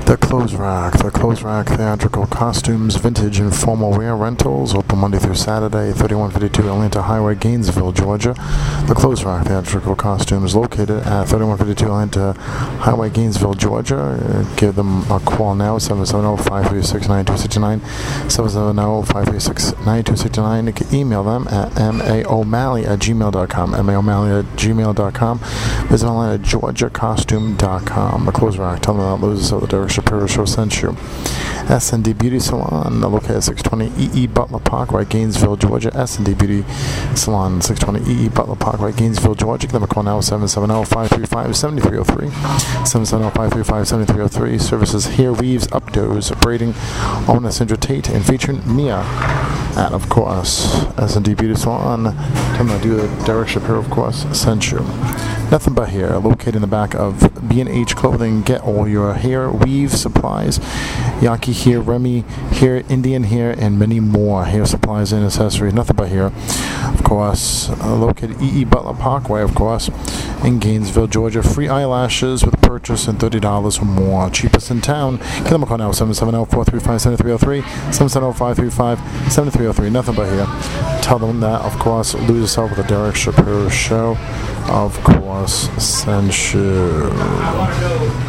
The Clothes Rack theatrical costumes, vintage and formal wear rentals, open Monday through Saturday, 3152 Atlanta Highway, Gainesville, Georgia. The Clothes Rack theatrical costumes located at 3152 Atlanta Highway, Gainesville, Georgia. Give them a call now, 770-536-9269, 770-536-9269. You can email them at maomalley@gmail.com, maomalley@gmail.com. Visit online at georgiacostume.com. The Clothes Rack, tell them that losers of the Derek Shapiro Show sent you. S&D Beauty Salon, located at 620 E.E. Butler Parkway, Gainesville, Georgia. S&D Beauty Salon, 620 E.E. Butler Parkway, Gainesville, Georgia. Give them a call now, 770-535-7303. 770-535-7303. Services hair weaves, updos, braiding, owner Sandra Tate, and featuring Mia. And of course, S&D Beauty Salon, come on, do the Derek Shapiro, of course, sent you. Nothing But Hair, located in the back of B&H Clothing. Get all your hair weave supplies, Yaki hair, Remy hair, Indian hair, and many more hair supplies and accessories. Nothing But Hair, of course, located E.E. Butler Parkway, of course, in Gainesville, Georgia. Free eyelashes with purchase and $30 or more. Cheapest in town. Give them a call now, 770-435-7303, 770-535-7303. Nothing But Hair. Tell them that, of course, Lose Yourself with the Derek Shapiro Show, of course, send you.